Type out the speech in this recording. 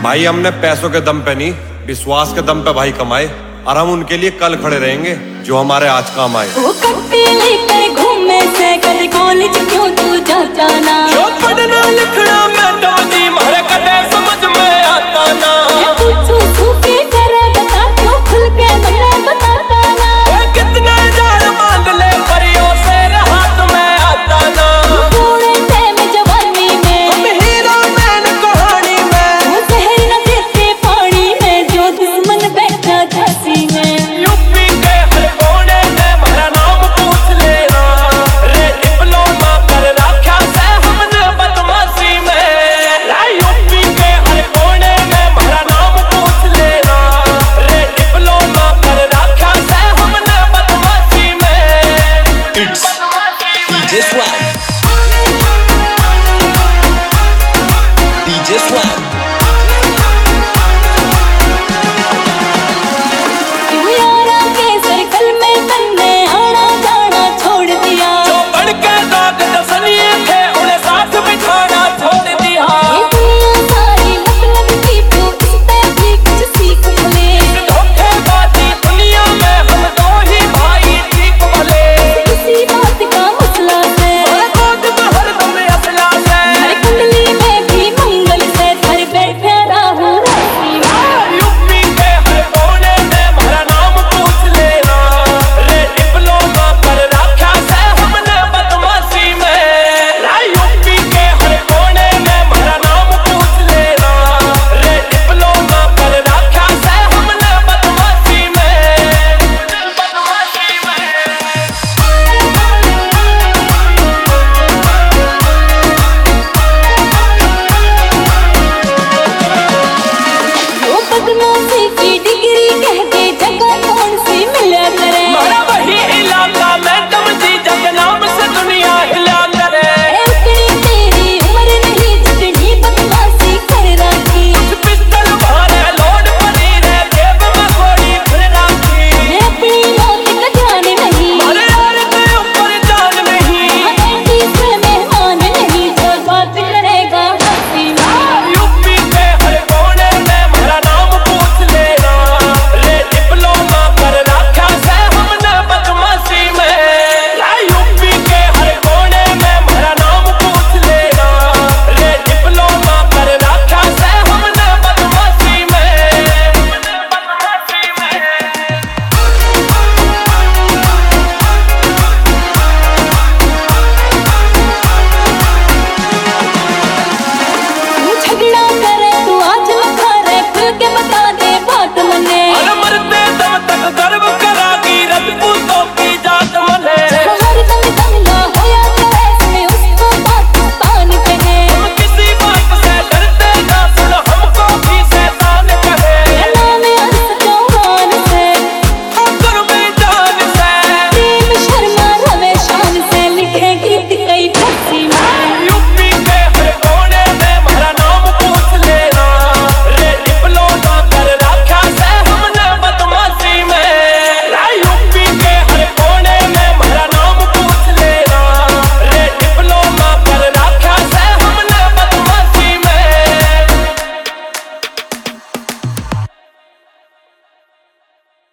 भाई हमने पैसों के दम पे नहीं, विश्वास के दम पे भाई कमाए, और हम उनके लिए कल खड़े रहेंगे जो हमारे आज काम आए। वो कट्टे लेकर घूमे से कल कॉलेज क्यों तू जाता ना, जो पढ़ना लिखना मैं तो